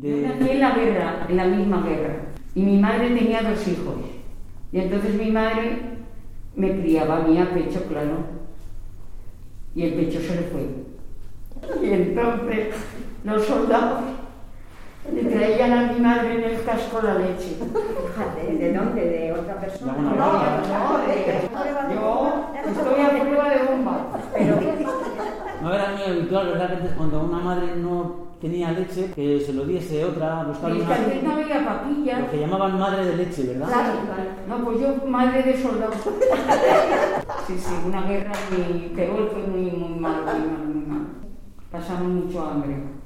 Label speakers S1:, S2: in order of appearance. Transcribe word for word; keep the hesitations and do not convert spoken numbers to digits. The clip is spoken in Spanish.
S1: De...
S2: Yo nací en la guerra, en la misma guerra. Y mi madre tenía dos hijos. Y entonces mi madre me criaba a mí a pecho, claro. Y el pecho se le fue. Y entonces los soldados le traían a mi madre en el casco la leche.
S3: Fíjate, ¿de dónde? ¿De otra persona?
S2: No, no, no, de... yo estoy a prueba de bomba.
S3: Pero...
S1: No era muy habitual, ¿verdad? Que antes cuando una madre no tenía leche, que se lo diese otra, buscar
S2: Y
S1: una...
S2: antes no había papilla.
S1: Lo que llamaban madre de leche, ¿verdad?
S2: Claro, no, pues yo madre de soldado. Sí, sí, una guerra muy peor, fue muy, muy malo, muy malo, muy malo. Pasamos mucho hambre.